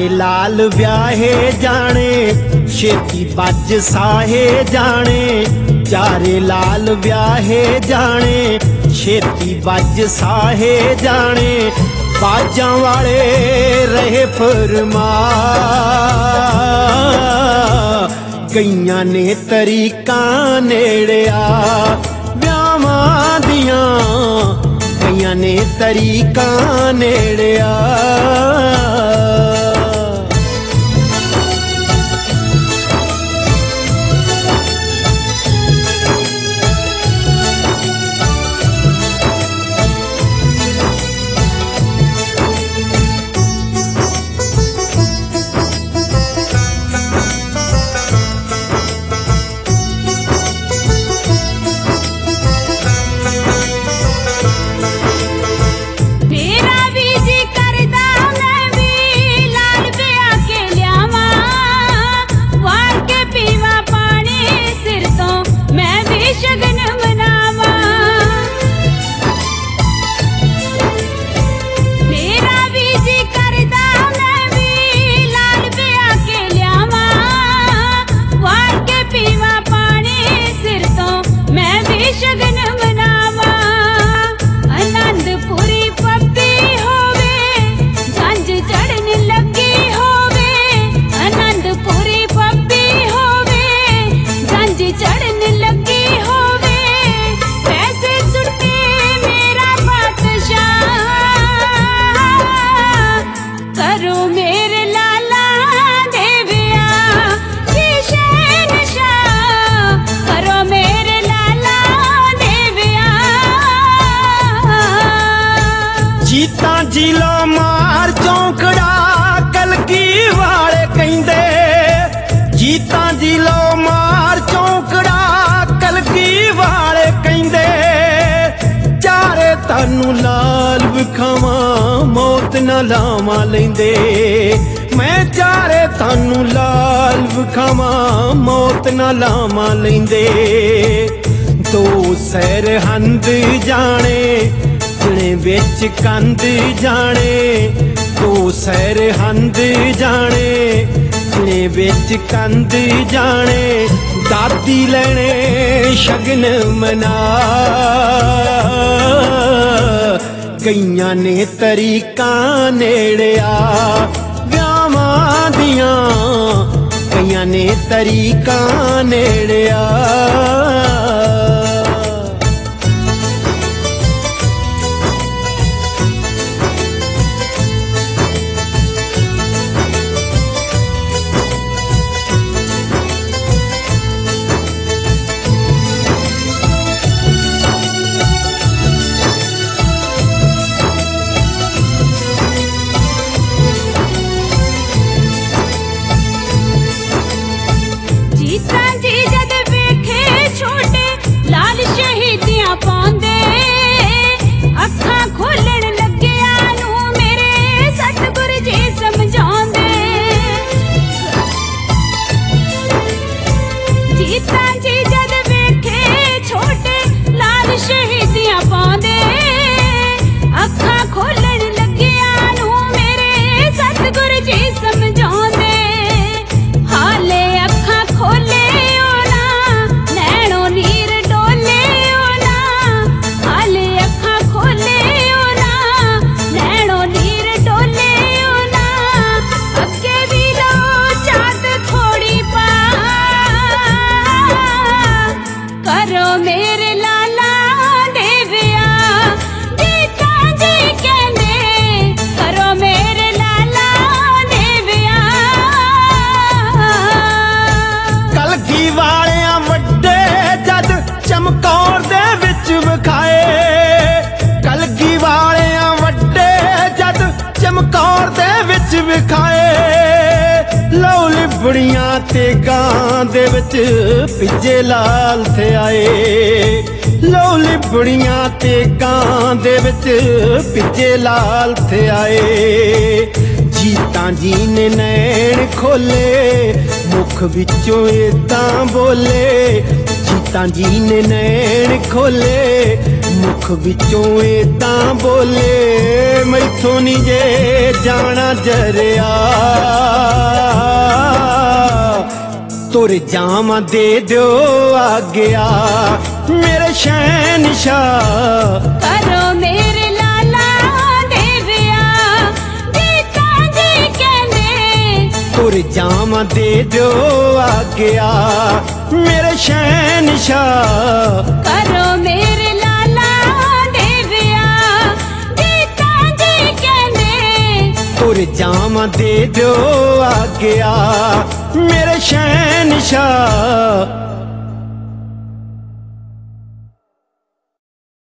लाल व्याहे जाने छेती बज साहे जाने, चारे लाल व्याहे जाने छेती बज साहे जाने, बाजां वाले रहे फरमा। कईयां ने तरीकां नेड़िया व्याहां दियां, कईयां ने तरीकां नेड़िया। जीता जिलो मार चौंकड़ा कलगी वाले कहंदे, जीता जिलो मार चौंकड़ा कलगी वाले कहंदे, चारे तानू लाल विखावां मौत न लावां लैंदे। मैं चारे तानू लाल विखावां मौत न लावां लैंदे। दो सरहंद जाने जिने विच कंध जाने, दो सरहंद जाने जिने विच कंध जाने, दादी लैने शगन मना। कईयां ने तरीकां नेड़िया व्याहां दियां, कईयां ने तरीकां नेड़िया। चमकौर दे विच विखाए, कलगी वालियां वड्डे जद चमकौर दे विच विखाए। लौ लिबड़ियां ते गां दे विच पिज्जे लाल थे आए, लौ लिबड़ियां ते गां दे विच पिज्जे लाल थे आए। जीता जी ने नैन खोले मुख विचों इदां बोले, जीता जी ने नैन खोले ਮੁਖ ਵਿੱਚੋਂ ਏਦਾਂ ਬੋਲੇ ਮੈਥੋਂ ਨੀ ਜੇ ਜਾਣਾ ਜਰਿਆ ਤੁਰ ਜਾਵਾਂ ਦੇ ਦਿਓ ਆਗਿਆ ਮੇਰੇ ਸ਼ਹਿਨशाह करो मेरे लाला दे विआह गीता जी कहने ਤੁਰ ਜਾਵਾਂ ਦੇ ਦਿਓ ਆਗਿਆ ਮੇਰੇ ਸ਼ਹਿਨशाह करो मेरे लाला दे विआह गीता जी कहने ਤੁਰ ਜਾਵਾਂ ਦੇ ਦਿਓ ਆਗਿਆ ਮੇਰੇ ਸ਼ਹਿਨशाह